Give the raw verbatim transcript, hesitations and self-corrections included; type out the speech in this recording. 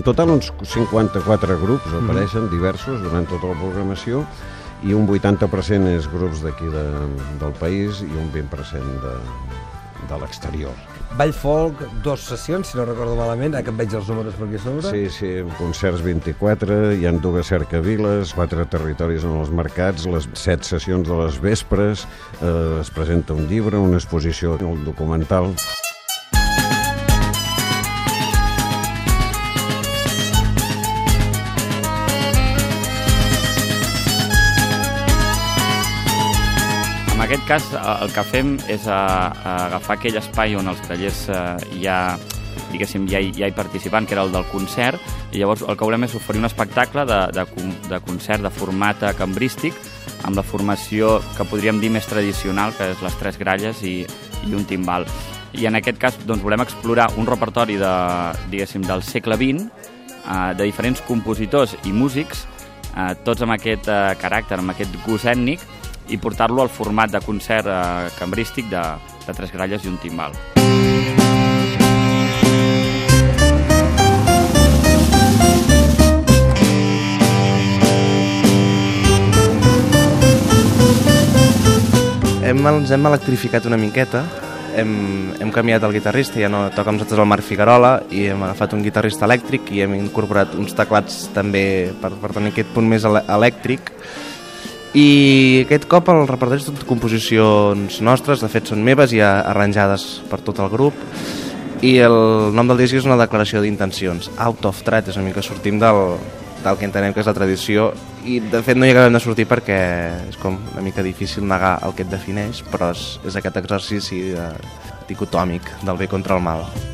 total uns cinquanta-quatre grups apareixen, diversos, durant tota la programació, i un vuitanta per cent és grups d'aquí de, del país i un vint per cent de, de l'exterior. Ball folk, dues sessions, si no recordo malament, que em veig els números per aquí a sobre. Sí, sí, concerts vint-i-quatre, hi ha dues cercaviles, quatre territoris en els mercats, les set sessions de les vespres, eh, es presenta un llibre, una exposició, un documental. En aquest cas, el que fem és a, a agafar aquell espai on els grallers eh, ja, diguéssim, ja hi, ja hi participen, que era el del concert, i llavors el que volem és oferir un espectacle de, de, de concert de format cambrístic, amb la formació que podríem dir més tradicional, que és les tres gralles i, i un timbal. I en aquest cas doncs, volem explorar un repertori de, diguéssim, del segle vint, eh, de diferents compositors i músics, eh, tots amb aquest eh, caràcter, amb aquest gust ètnic, i portar-lo al format de concert eh, cambrístic de, de tres gralles i un timbal. Hem, ens hem electrificat una miqueta, hem, hem canviat el guitarrista, ja no toca amb nosaltres el Marc Figuerola, i hem agafat un guitarrista elèctric i hem incorporat uns teclats també per, per tenir aquest punt més elèctric. I aquest cop el repertori és tot composicions nostres, de fet són meves i arranjades per tot el grup, i el nom del disc és una declaració d'intencions, out of thread, és una mica sortim del, del que entenem que és la tradició, i de fet no hi acabem de sortir perquè és com una mica difícil negar el que et defineix, però és, és aquest exercici de, dicotòmic del bé contra el mal.